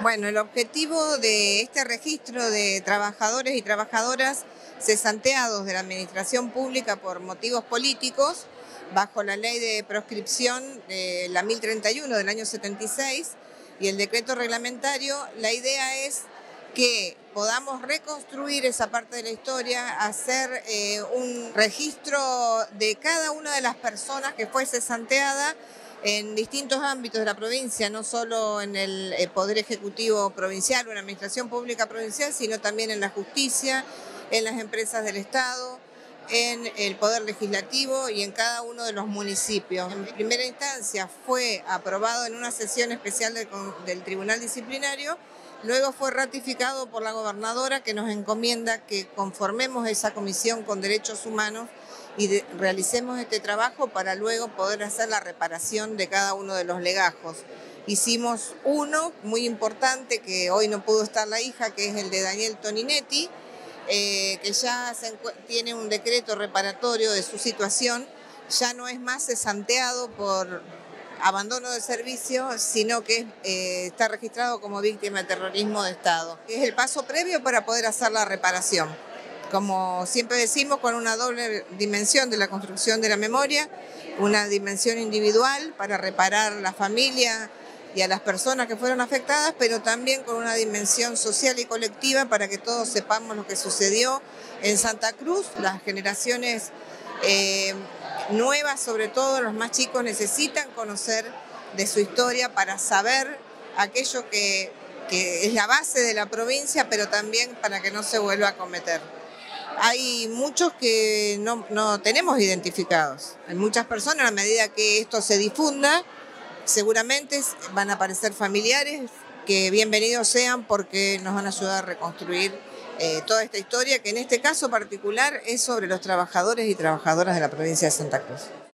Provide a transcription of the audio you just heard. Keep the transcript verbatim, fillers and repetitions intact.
Bueno, el objetivo de este registro de trabajadores y trabajadoras cesanteados de la administración pública por motivos políticos, bajo la ley de proscripción de la mil treinta y uno del año setenta y seis y el decreto reglamentario, la idea es que podamos reconstruir esa parte de la historia, hacer eh, un registro de cada una de las personas que fue cesanteada en distintos ámbitos de la provincia, no solo en el Poder Ejecutivo Provincial o en la Administración Pública Provincial, sino también en la justicia, en las empresas del Estado, en el Poder Legislativo y en cada uno de los municipios. En primera instancia fue aprobado en una sesión especial del, del Tribunal Disciplinario, luego fue ratificado por la gobernadora, que nos encomienda que conformemos esa comisión con derechos humanos y de, realicemos este trabajo para luego poder hacer la reparación de cada uno de los legajos. Hicimos uno muy importante, que hoy no pudo estar la hija, que es el de Daniel Toninetti, eh, que ya se tiene un decreto reparatorio de su situación, ya no es más cesanteado por abandono de servicio, sino que eh, está registrado como víctima de terrorismo de Estado. Es el paso previo para poder hacer la reparación. Como siempre decimos, con una doble dimensión de la construcción de la memoria, una dimensión individual para reparar a la familia y a las personas que fueron afectadas, pero también con una dimensión social y colectiva para que todos sepamos lo que sucedió en Santa Cruz. Las generaciones eh, nuevas, sobre todo los más chicos, necesitan conocer de su historia para saber aquello que, que es la base de la provincia, pero también para que no se vuelva a cometer. Hay muchos que no, no tenemos identificados. Hay muchas personas, a medida que esto se difunda, seguramente van a aparecer familiares que bienvenidos sean, porque nos van a ayudar a reconstruir eh, toda esta historia, que en este caso particular es sobre los trabajadores y trabajadoras de la provincia de Santa Cruz.